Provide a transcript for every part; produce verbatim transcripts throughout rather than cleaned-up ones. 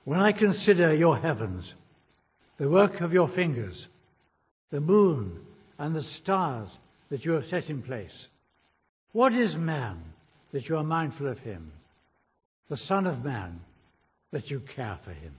When I consider your heavens, the work of your fingers, the moon and the stars that you have set in place, what is man that you are mindful of him, the Son of Man that you care for him?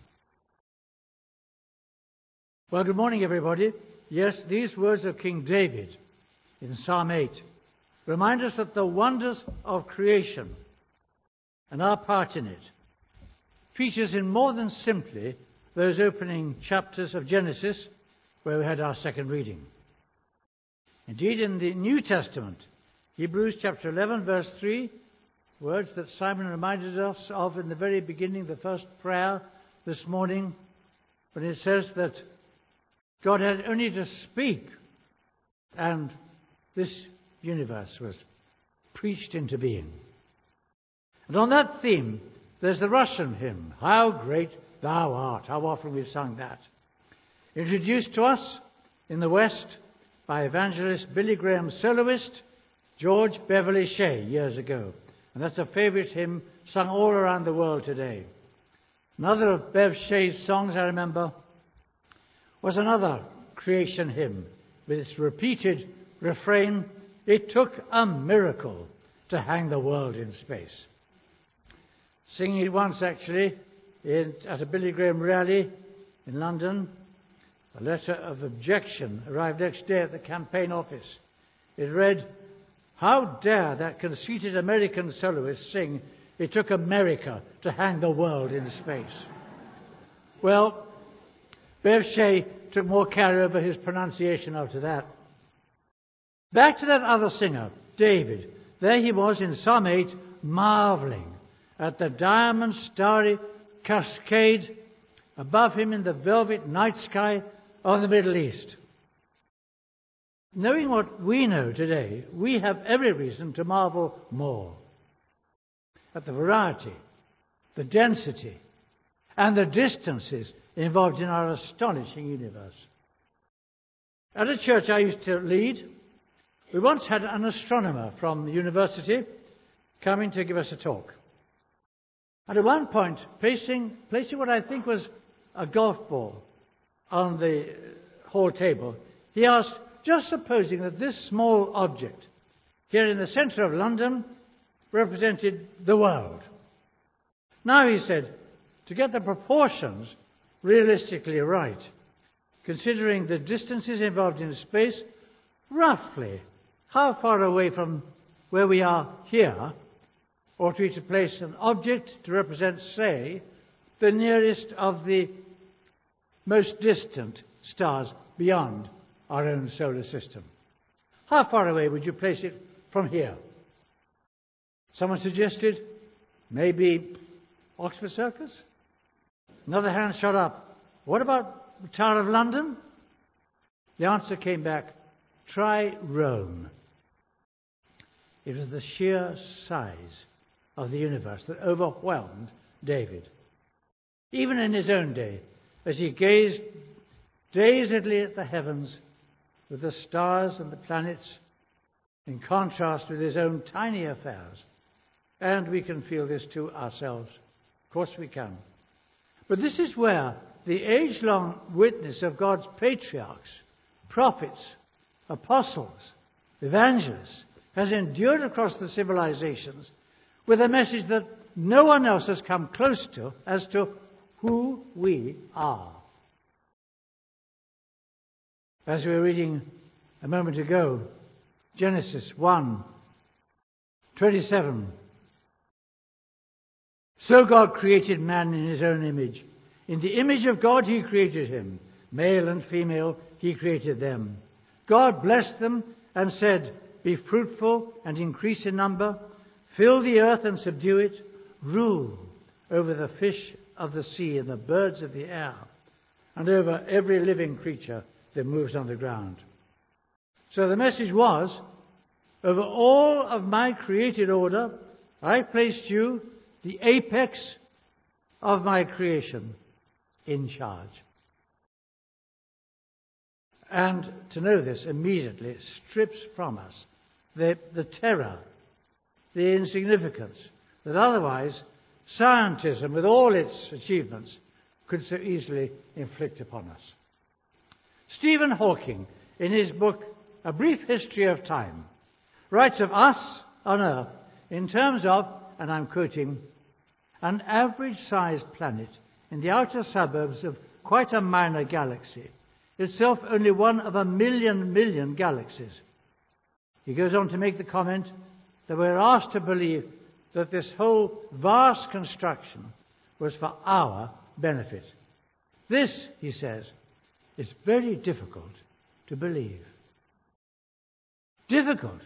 Well, good morning, everybody. Yes, these words of King David in Psalm eight remind us that the wonders of creation and our part in it features in more than simply those opening chapters of Genesis where we had our second reading. Indeed, in the New Testament, Hebrews chapter eleven, verse three, words that Simon reminded us of in the very beginning, the first prayer this morning, when it says that God had only to speak and this universe was preached into being. And on that theme, there's the Russian hymn, How Great Thou Art. How often we've sung that. Introduced to us in the West by evangelist Billy Graham soloist George Beverly Shea years ago. And that's a favourite hymn sung all around the world today. Another of Bev Shea's songs I remember was another creation hymn with its repeated refrain, It took a miracle to hang the world in space. Singing it once actually in, at a Billy Graham rally in London, a letter of objection arrived next day at the campaign office. It read, How dare that conceited American soloist sing, It took America to hang the world in space? Well, Bev Shea took more care over his pronunciation after that. Back to that other singer, David. There he was in Psalm eight, marvelling at the diamond starry cascade above him in the velvet night sky of the Middle East. Knowing what we know today, we have every reason to marvel more at the variety, the density, and the distances involved in our astonishing universe. At a church I used to lead, we once had an astronomer from the university coming to give us a talk. And at one point, placing, placing what I think was a golf ball on the hall table, he asked, just supposing that this small object here in the centre of London represented the world. Now, he said, to get the proportions realistically right, considering the distances involved in space, roughly how far away from where we are here ought we to place an object to represent, say, the nearest of the most distant stars beyond our own solar system? How far away would you place it from here? Someone suggested maybe Oxford Circus. Another hand shot up. What about the Tower of London? The answer came back, try Rome. It was the sheer size of the universe that overwhelmed David. Even in his own day, as he gazed dazedly at the heavens with the stars and the planets in contrast with his own tiny affairs. And we can feel this too ourselves. Of course we can. But this is where the age-long witness of God's patriarchs, prophets, apostles, evangelists, has endured across the civilizations with a message that no one else has come close to as to who we are. As we were reading a moment ago, Genesis one, twenty-seven. So God created man in his own image. In the image of God he created him. Male and female he created them. God blessed them and said, be fruitful and increase in number. Fill the earth and subdue it. Rule over the fish of the sea and the birds of the air. And over every living creature that moves on the ground. So the message was, over all of my created order, I placed you, the apex of my creation, in charge. And to know this immediately strips from us the, the terror, the insignificance that otherwise scientism, with all its achievements, could so easily inflict upon us. Stephen Hawking, in his book A Brief History of Time, writes of us on Earth in terms of, and I'm quoting, an average-sized planet in the outer suburbs of quite a minor galaxy, itself only one of a million million galaxies. He goes on to make the comment that we're asked to believe that this whole vast construction was for our benefit. This, he says, is very difficult to believe. Difficult.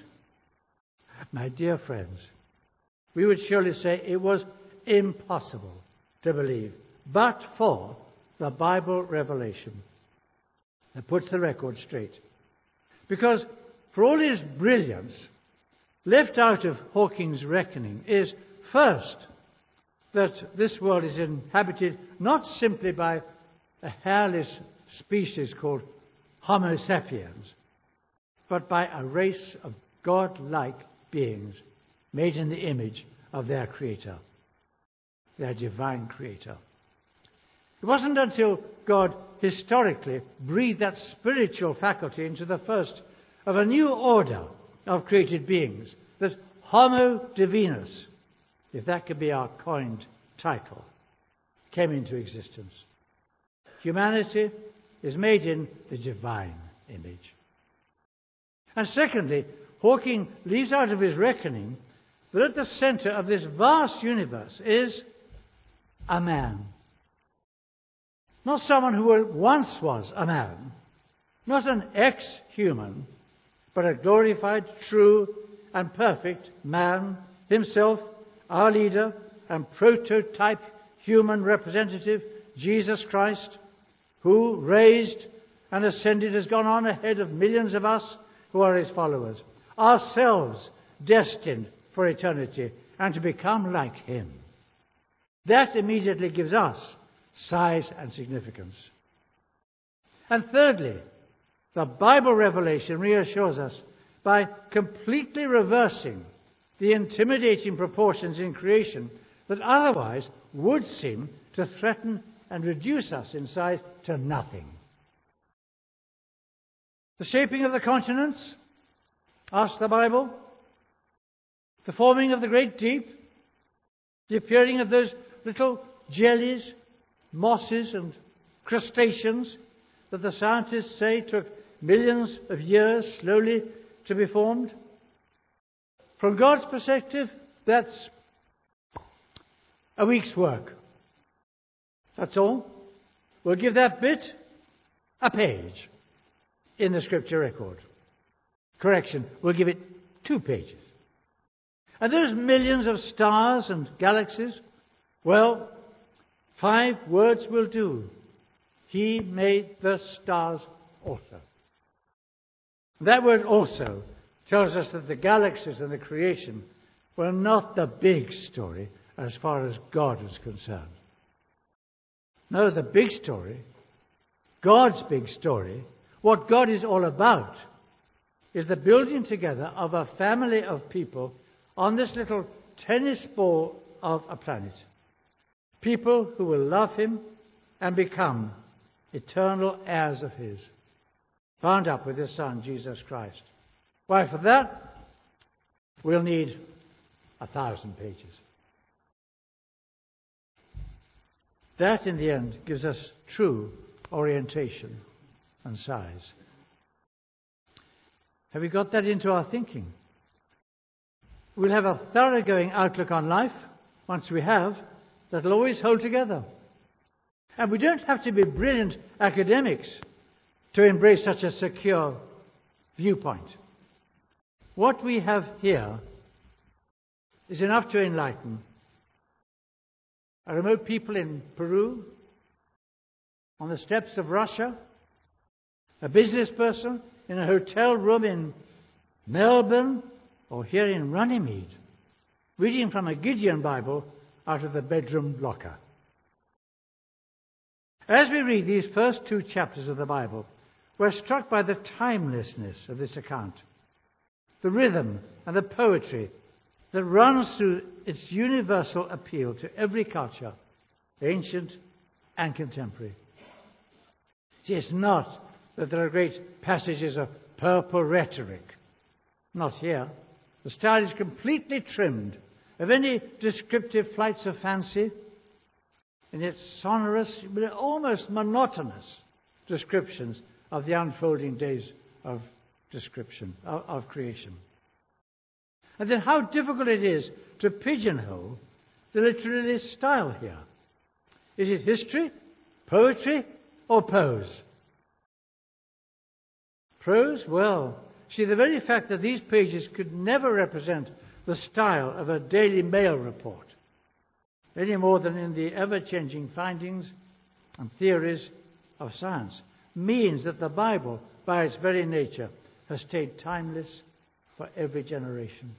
My dear friends, we would surely say it was impossible to believe, but for the Bible revelation that puts the record straight. Because for all his brilliance, left out of Hawking's reckoning is, first, that this world is inhabited not simply by a hairless species called Homo sapiens, but by a race of God-like beings made in the image of their Creator, their divine Creator. It wasn't until God historically breathed that spiritual faculty into the first of a new order of created beings that Homo Divinus, if that could be our coined title, came into existence. Humanity is made in the divine image. And secondly, Hawking leaves out of his reckoning that at the center of this vast universe is a man. Not someone who once was a man, not an ex-human, but a glorified, true, and perfect man, himself, our leader and prototype human representative, Jesus Christ, who, raised and ascended, has gone on ahead of millions of us who are his followers, ourselves destined for eternity and to become like him. That immediately gives us size and significance. And thirdly, the Bible revelation reassures us by completely reversing the intimidating proportions in creation that otherwise would seem to threaten and reduce us in size to nothing. The shaping of the continents, asks the Bible, the forming of the great deep, the appearing of those little jellies, mosses and crustaceans that the scientists say took millions of years slowly to be formed. From God's perspective, that's a week's work. That's all. We'll give that bit a page in the scripture record. Correction, we'll give it two pages. And those millions of stars and galaxies, well, five words will do. He made the stars also. That word also tells us that the galaxies and the creation were not the big story as far as God was concerned. No, the big story, God's big story, what God is all about, is the building together of a family of people on this little tennis ball of a planet. People who will love him and become eternal heirs of his, bound up with his Son, Jesus Christ. Why, for that, we'll need a thousand pages. That, in the end, gives us true orientation and size. Have we got that into our thinking? We'll have a thoroughgoing outlook on life. Once we have, that'll always hold together. And we don't have to be brilliant academics to embrace such a secure viewpoint. What we have here is enough to enlighten a remote people in Peru, on the steppes of Russia, a business person in a hotel room in Melbourne or here in Runnymede, reading from a Gideon Bible out of the bedroom locker. As we read these first two chapters of the Bible, we're struck by the timelessness of this account, the rhythm and the poetry that runs through its universal appeal to every culture, ancient and contemporary. See, it's not that there are great passages of purple rhetoric. Not here. The style is completely trimmed of any descriptive flights of fancy, in its sonorous, but almost monotonous descriptions of the unfolding days of description, of, of creation. And then how difficult it is to pigeonhole the literalist style here. Is it history, poetry, or prose? Prose? Well, see, the very fact that these pages could never represent the style of a Daily Mail report, any more than in the ever-changing findings and theories of science, means that the Bible, by its very nature, has stayed timeless for every generation.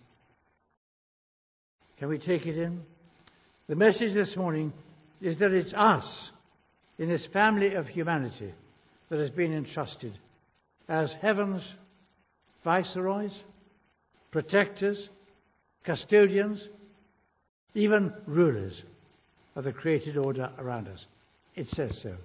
Can we take it in? The message this morning is that it's us, in this family of humanity, that has been entrusted as heaven's viceroys, protectors, custodians, even rulers of the created order around us. It says so.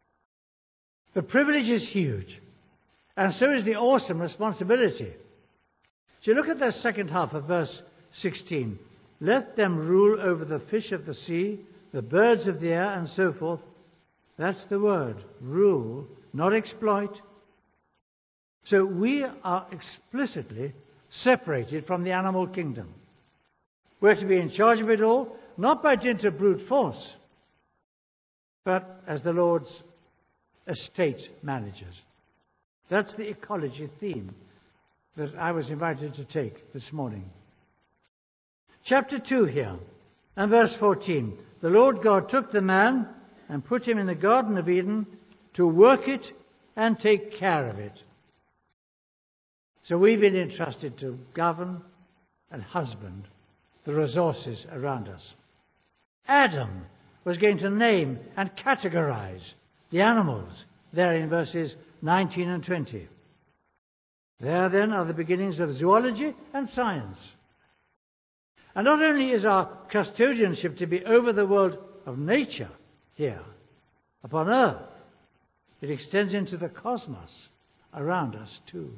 The privilege is huge, and so is the awesome responsibility. So look at the second half of verse sixteen. Let them rule over the fish of the sea, the birds of the air, and so forth. That's the word, rule, not exploit. So we are explicitly separated from the animal kingdom. We're to be in charge of it all, not by dint of brute force, but as the Lord's estate managers. That's the ecology theme that I was invited to take this morning. Chapter two here, and verse fourteen. The Lord God took the man and put him in the Garden of Eden to work it and take care of it. So we've been entrusted to govern and husband the resources around us. Adam was going to name and categorize the animals there in verses nineteen and twenty. There then are the beginnings of zoology and science. And not only is our custodianship to be over the world of nature here upon earth, it extends into the cosmos around us too.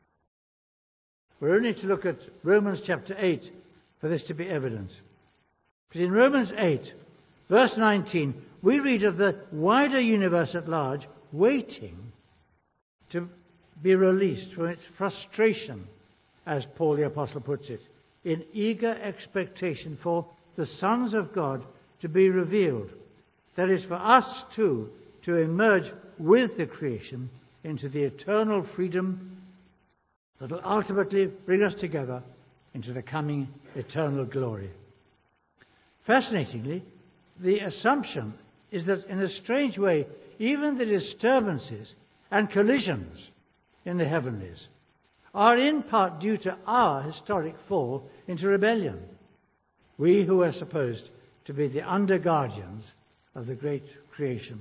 We're only to look at Romans chapter eight for this to be evident. Because in Romans eight, verse nineteen, we read of the wider universe at large waiting to be released from its frustration, as Paul the Apostle puts it, in eager expectation for the sons of God to be revealed. That is, for us too to emerge with the creation into the eternal freedom that will ultimately bring us together into the coming eternal glory. Fascinatingly, the assumption is that in a strange way, even the disturbances and collisions in the heavenlies are in part due to our historic fall into rebellion. We who are supposed to be the under guardians of the great creation.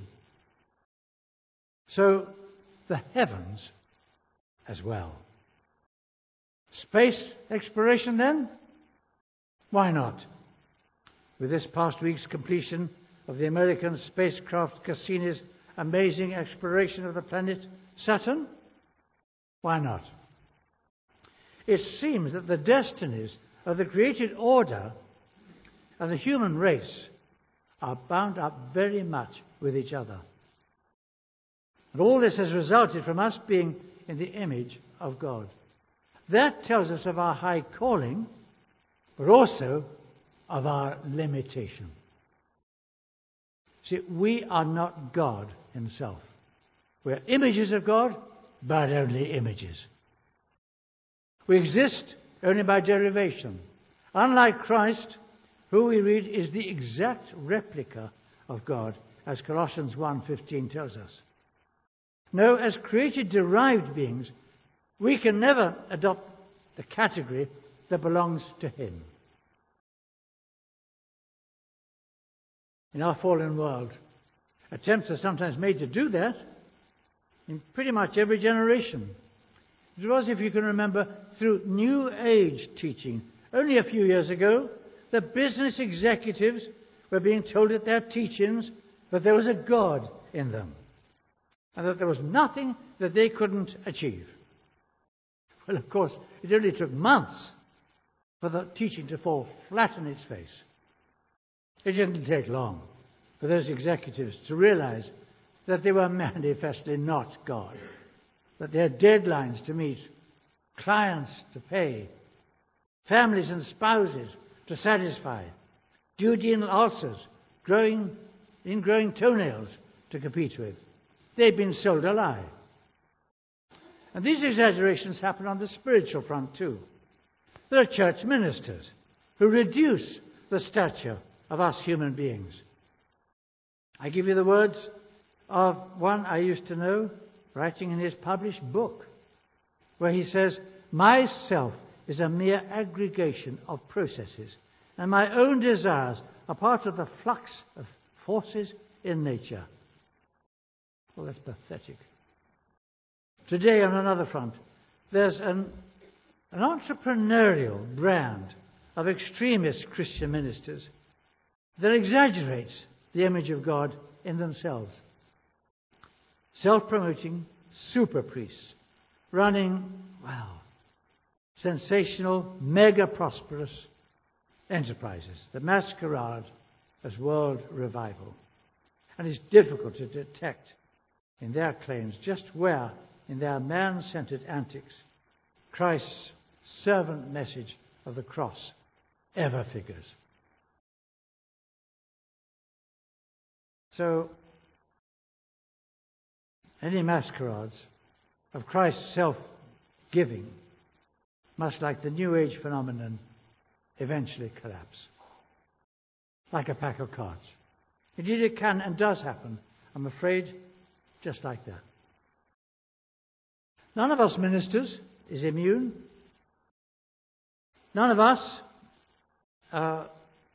So, the heavens as well. Space exploration then? Why not? With this past week's completion of the American spacecraft Cassini's amazing exploration of the planet Saturn? Why not? It seems that the destinies of the created order and the human race are bound up very much with each other. And all this has resulted from us being in the image of God. That tells us of our high calling, but also of our limitation. See, we are not God himself. We're images of God, but only images. We exist only by derivation. Unlike Christ, who we read is the exact replica of God, as Colossians one fifteen tells us. No, as created derived beings, we can never adopt the category that belongs to him. In our fallen world, attempts are sometimes made to do that in pretty much every generation. It was, if you can remember, through New Age teaching. Only a few years ago, the business executives were being told at their teach-ins that there was a God in them, and that there was nothing that they couldn't achieve. Well, of course, it only took months for the teaching to fall flat on its face. It didn't take long for those executives to realize that they were manifestly not God, that they had deadlines to meet, clients to pay, families and spouses to satisfy, duodenal ulcers, growing, ingrowing toenails to compete with. They'd been sold a lie. And these exaggerations happen on the spiritual front too. There are church ministers who reduce the stature of us human beings. I give you the words of one I used to know, writing in his published book, where he says, "Myself is a mere aggregation of processes, and my own desires are part of the flux of forces in nature." Well, that's pathetic. Today, on another front, there's an, an entrepreneurial brand of extremist Christian ministers that exaggerates the image of God in themselves. Self-promoting super priests running, wow, sensational, mega prosperous enterprises that masquerade as world revival. And it's difficult to detect in their claims just where, in their man-centered antics, Christ's servant message of the cross ever figures. So, any masquerades of Christ's self-giving must, like the New Age phenomenon, eventually collapse. Like a pack of cards. Indeed, it can and does happen, I'm afraid, just like that. None of us ministers is immune. None of us are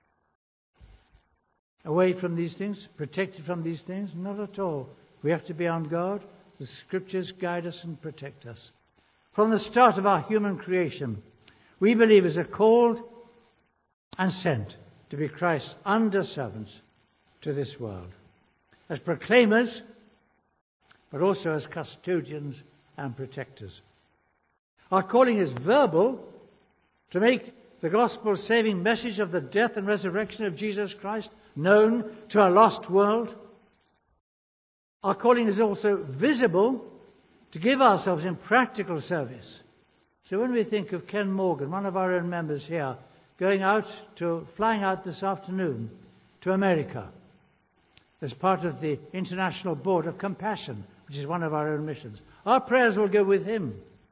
away from these things, protected from these things. Not at all. We have to be on guard. The Scriptures guide us and protect us. From the start of our human creation, we believers are called and sent to be Christ's under-servants to this world, as proclaimers, but also as custodians and protectors. Our calling is verbal, to make the gospel-saving message of the death and resurrection of Jesus Christ known to a lost world. Our calling is also visible, to give ourselves in practical service. So when we think of Ken Morgan, one of our own members here, going out to, flying out this afternoon to America as part of the International Board of Compassion, which is one of our own missions, our prayers will go with him.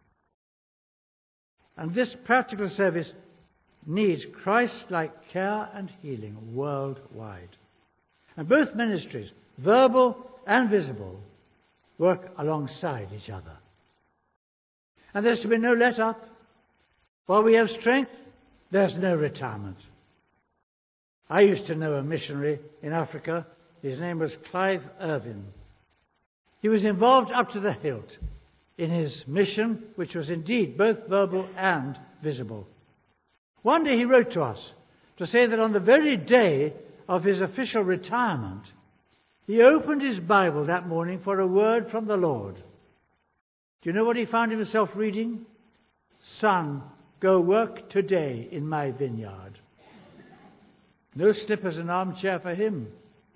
And this practical service needs Christ-like care and healing worldwide. And both ministries, verbal and visible, work alongside each other. And there's to be no let-up. While we have strength, there's no retirement. I used to know a missionary in Africa. His name was Clive Irvin. He was involved up to the hilt in his mission, which was indeed both verbal and visible. One day he wrote to us to say that on the very day of his official retirement, he opened his Bible that morning for a word from the Lord. Do you know what he found himself reading? "Son, go work today in my vineyard." No slippers and armchair for him.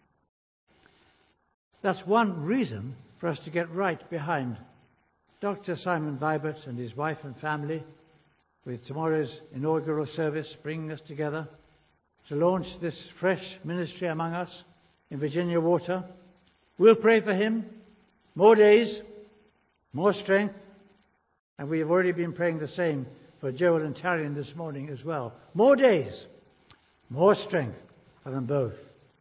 That's one reason for us to get right behind Doctor Simon Vibert and his wife and family, with tomorrow's inaugural service bringing us together to launch this fresh ministry among us in Virginia Water. We'll pray for him. More days, more strength. And we have already been praying the same for Joel and Tarian this morning as well. More days, more strength for them both.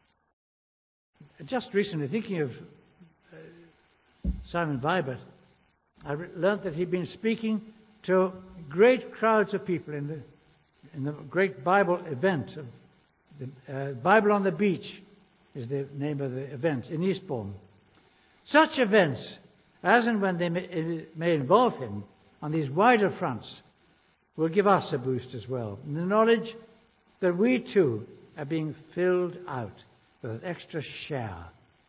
Just recently, thinking of uh, Simon Vibert, I re- learned that he'd been speaking to great crowds of people in the in the great Bible event. Of the, uh, Bible on the Beach is the name of the event in Eastbourne. Such events, as and when they may, may involve him on these wider fronts, will give us a boost as well. In the knowledge that we too are being filled out with an extra share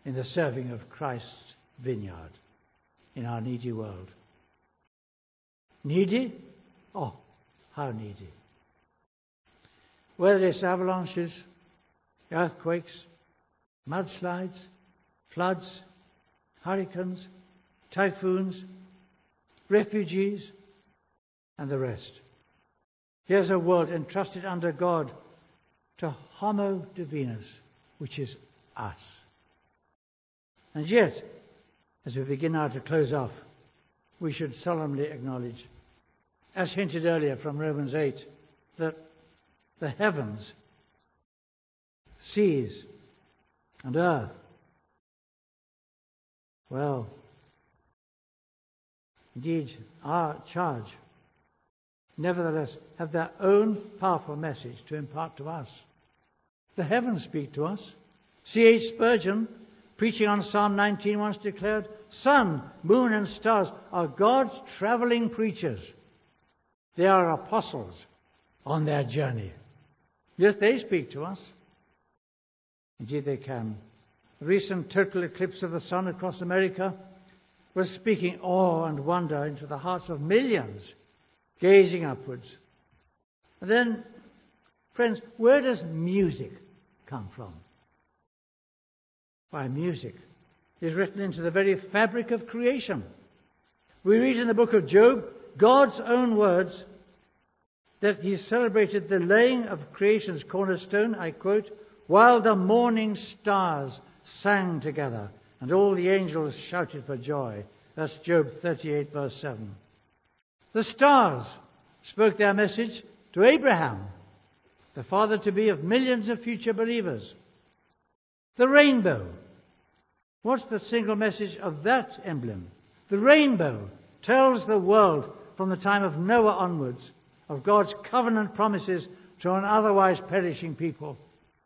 in the serving of Christ's vineyard in our needy world. Needy? Oh, how needy. Whether it's avalanches, earthquakes, mudslides, floods, hurricanes, typhoons, refugees, and the rest. Here's a world entrusted under God to Homo Divinus, which is us. And yet, as we begin now to close off, we should solemnly acknowledge, as hinted earlier from Romans eight, that the heavens, seas, and earth, well, indeed, our charge, nevertheless, have their own powerful message to impart to us. The heavens speak to us. C H Spurgeon, preaching on Psalm nineteen, once declared, "Sun, moon, and stars are God's traveling preachers. They are apostles on their journey." Yes, they speak to us. Indeed, they can. The recent total eclipse of the sun across America was speaking awe and wonder into the hearts of millions gazing upwards. And then, friends, where does music come from? Why, music is written into the very fabric of creation. We read in the book of Job, God's own words, that he celebrated the laying of creation's cornerstone, I quote, "while the morning stars sang together, and all the angels shouted for joy." That's Job thirty-eight, verse seven. The stars spoke their message to Abraham, the father-to-be of millions of future believers. The rainbow. What's the single message of that emblem? The rainbow tells the world from the time of Noah onwards of God's covenant promises to an otherwise perishing people.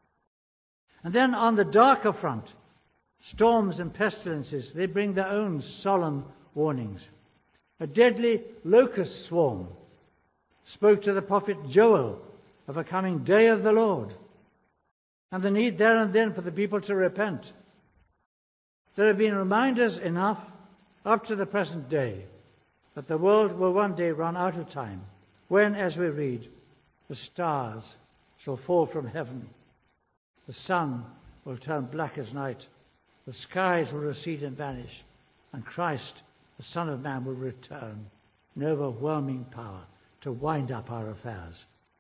And then on the darker front, storms and pestilences, they bring their own solemn warnings. A deadly locust swarm spoke to the prophet Joel of a coming day of the Lord, and the need there and then for the people to repent. There have been reminders enough up to the present day that the world will one day run out of time, when, as we read, the stars shall fall from heaven, the sun will turn black as night, the skies will recede and vanish, and Christ, the Son of Man, will return in overwhelming power to wind up our affairs.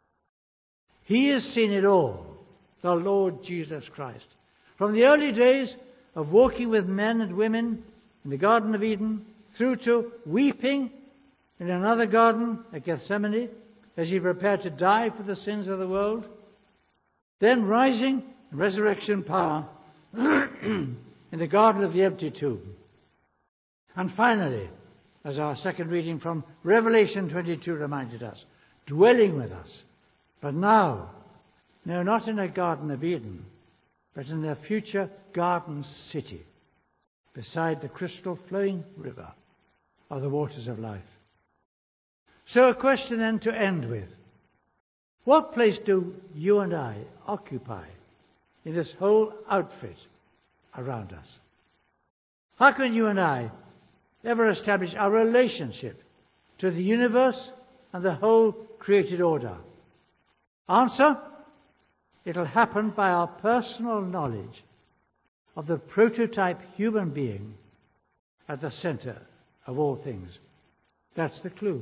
He has seen it all, the Lord Jesus Christ. From the early days of walking with men and women in the Garden of Eden, through to weeping in another garden at Gethsemane as he prepared to die for the sins of the world, then rising in resurrection power in the garden of the empty tomb. And finally, as our second reading from Revelation twenty-two reminded us, dwelling with us, but now, no, not in a Garden of Eden, but in their future garden city, beside the crystal flowing river of the waters of life. So a question then to end with. What place do you and I occupy in this whole outfit around us? How can you and I ever establish our relationship to the universe and the whole created order? Answer: it'll happen by our personal knowledge of the prototype human being at the center of all things. That's the clue.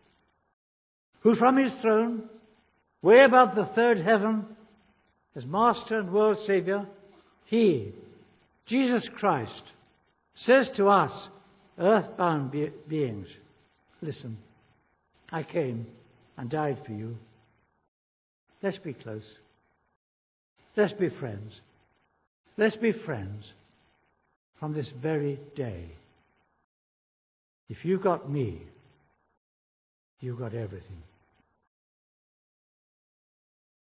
Who from his throne, way above the third heaven, as Master and World Saviour, he, Jesus Christ, says to us, earthbound be- beings, listen, I came and died for you. Let's be close. Let's be friends. Let's be friends from this very day. If you got me, you got everything.